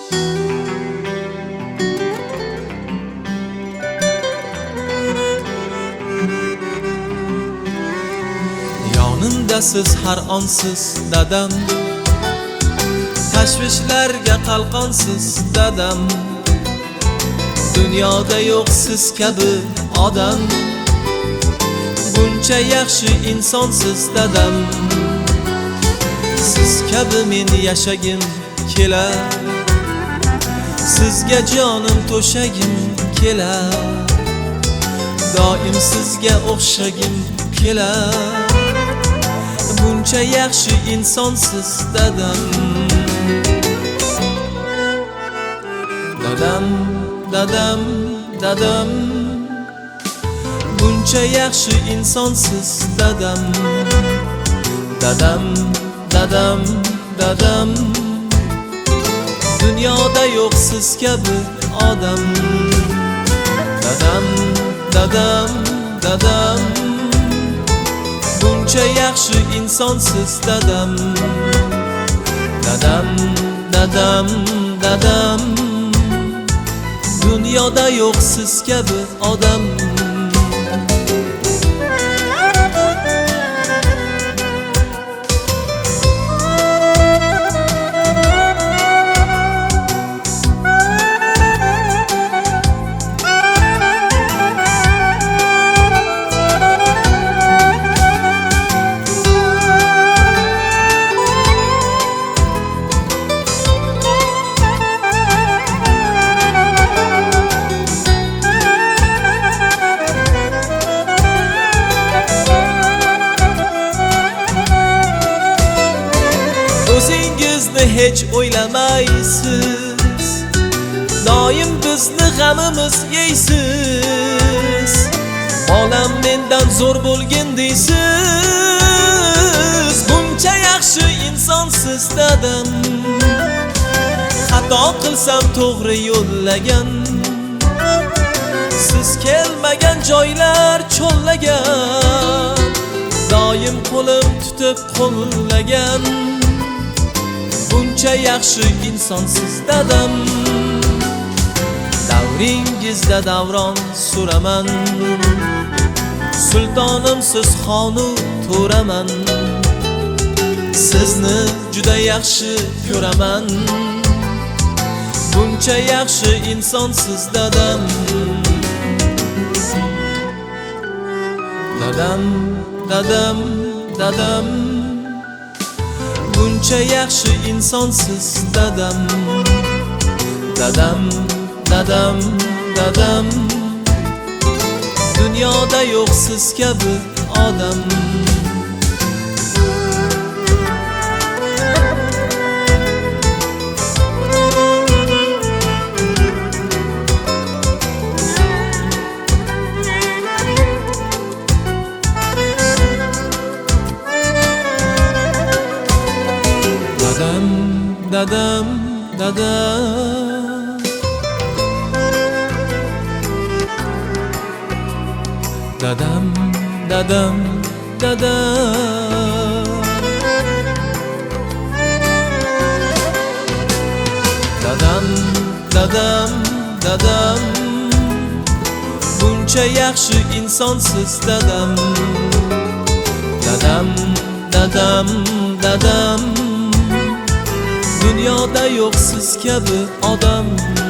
Yonimdasiz har onsiz dadam, tashvishlarga qalqonsiz dadam. Dunyoda yo'q siz kabi odam, buncha yaxshi insonsiz dadam. Siz kabi men yashagim kelar, sizga jonim to'shagim kelar, doim sizga o'xshagim kelar. Buncha yaxshi insonsiz dadam. Dadam, dadam, dadam, buncha yaxshi insonsiz dadam. Dadam, dadam, dadam, dunyoda yo'q siz kabi odam. Dadam, dadam, dadam, buncha yaxshi insonsiz dadam. Dadam, dadam, dadam, dunyoda yo'q siz kabi odam. O'zingizni hech o'ylamaysiz, doim bizni g'amimiz yeysiz. Olam mendan zo'r bo'lgin deysiz. Buncha yaxshi insonsiz dadam, xato qilsam to'g'ri yo'llagan. Siz kelmagan joylar cho'llagan, doim qo'lim tutib qo'llagan. Buncha yaxshi insonsiz dadam. Davringizda davron suraman, sultonim siz xonu to'raman. Sizni juda yaxshi ko'raman. Buncha yaxshi insonsiz dadam. Dadam, dadam, dadam, buncha yaxshi insonsiz dadam. Dadam, dadam, dadam, dunyoda yo'q siz kabi odam. Dadam, dadam, dadam, dadam, dadam, dadam, dadam, dadam, dadam, buncha yaxshi insonsiz dadam. Dadam, dadam, dadam, dunyoda yo'q siz kabi odam.